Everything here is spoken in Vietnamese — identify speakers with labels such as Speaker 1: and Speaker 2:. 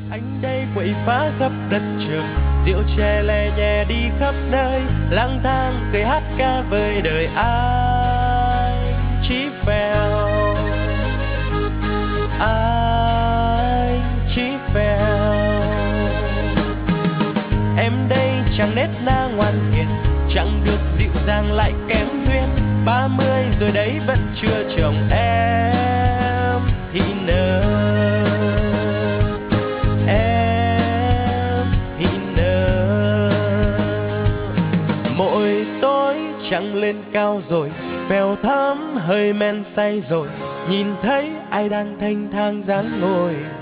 Speaker 1: Anh đây quậy phá khắp đất trường, rượu chè lè nhè đi khắp nơi, lang thang cười hát ca vơi đời ai chí phèo, anh chí phèo. Em đây chẳng nết na ngoan hiền, chẳng được dịu dàng lại kém duyên, 30 rồi đấy vẫn chưa chồng em thì nỡ. Mỗi tối trăng lên cao rồi, phèo thắm hơi men say rồi, nhìn thấy ai đang thênh thang dáng ngồi